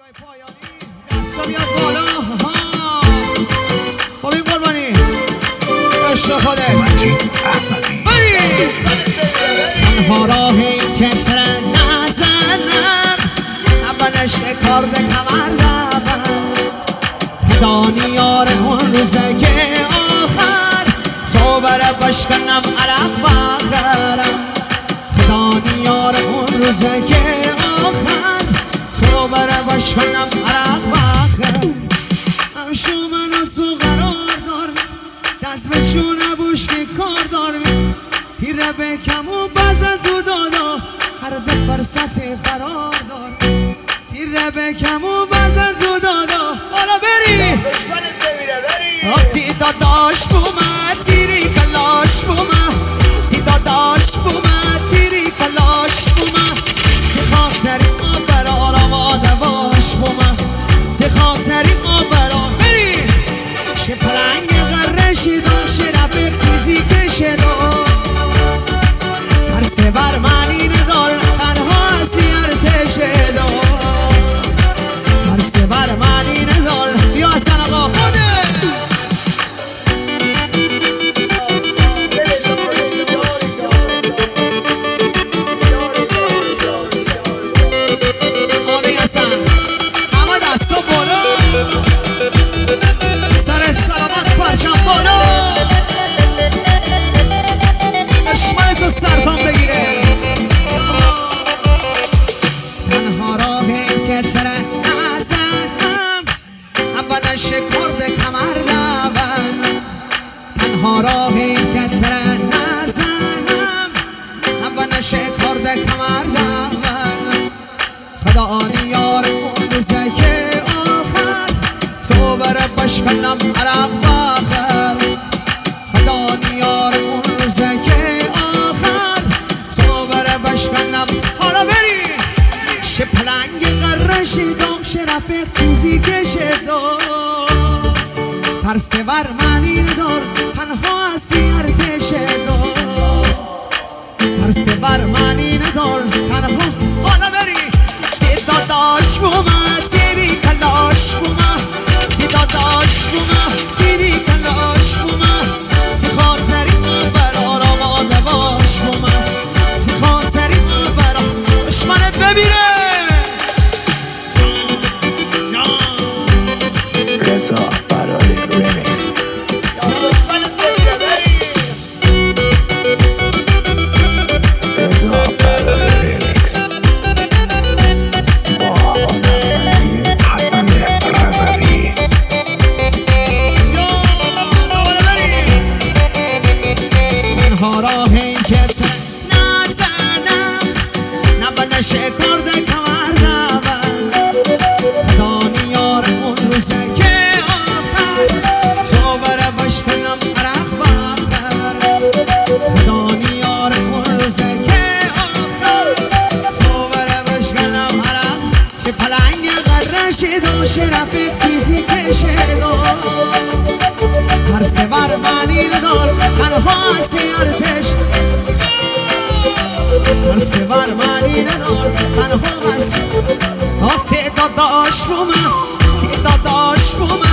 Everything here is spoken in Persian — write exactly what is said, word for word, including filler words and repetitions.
دستا بیاد بالا. با این قربانی عشق خودت مجید احمدی. تنها راهی که تره نزنم اولش کارد کمر دبم خدا نیار اون روزه که آخر تو بره بشکنم عرق بخرم خدا نیار اون روزه که آخر تو بره بشکنم عرق بخرم همشو منو تو قرار دارم دست به چونه بوش که کار دارم تیره بکم و بزن تو دادا هر ده فرصت فرار دارم تیره بکم و بزن تو دادا حالا بری تی داداش بومه تیری کلاش بومه تی داداش بومه تیری کلاش بومه تی خاطری آبرار آماده باش بومه تی خاطری آبرار بری شه پلنگ غرشی داشت رفت تیزی کشدو ترسه بر منی ندار تنها هستی ارتشه دو ترسه بر منی ندار بیا حسن آقا خوده آده حسن همه دستا بالا سر سلامت پرچم بالا دشمن تو سرطان بگیره تنها راهی که تره نزنم اولا شکرد کمر دبم تنها راهی که تره نزنم اولا شکرد کمر دبم خدا نیار اون روزه که آخر تو بره بشکنم عرق بخر خدا نیار اون روزه که آخر تو بره بشکنم حالا بری شه پلنگ قرشی دام شه رفیق تیزی کشه دو ترسته بر منی ندار تنها هستی ارتشه دو ترسته بر منی ندار تنها حالا بری تی داداش بومه تیری کلاش بومه تی داداش بومه تیری کلاش بومه تی خاطری برار آماده باش بومه تی خاطری برار دشمنت ببیره رضا برای ریمیکس. رضا برای ریمیکس با هنرمندی حسن رضوی. تنها راهی که نزنم نباید شکرد کمر دبم خدا نیار اون روزه که آخر تو بره بشکنم عرق بخر خدا نیار اون روزه که آخر تو بره بشکنم عرق شه پلنگ غرشی داشت رفیق تیزی کشدو ترسه بر منی ندار تنها هستی ارتش ترسه بر منی ندار تنها هستی تی داداش بومه تی داداش بومه